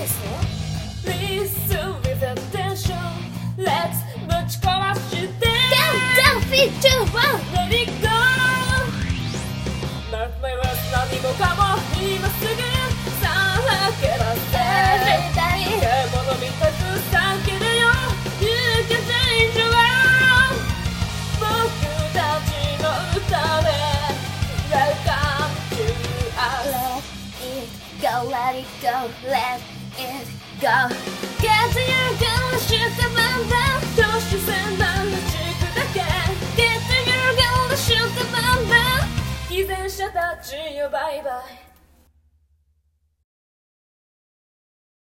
ですの Listen with attention Let's ぶち壊して Down, feet, 2, 1 Let it go Mark my words 何もかも今すぐさらけ出せ Everybody 獣みたく叫べよ You can change the world 僕たちの歌で Welcome to us Let it go, let it go Get to your goal, shoot the bomb down 都市線なる地区だけ Get to your goal, shoot the bomb down 偽善者たちよバイバイ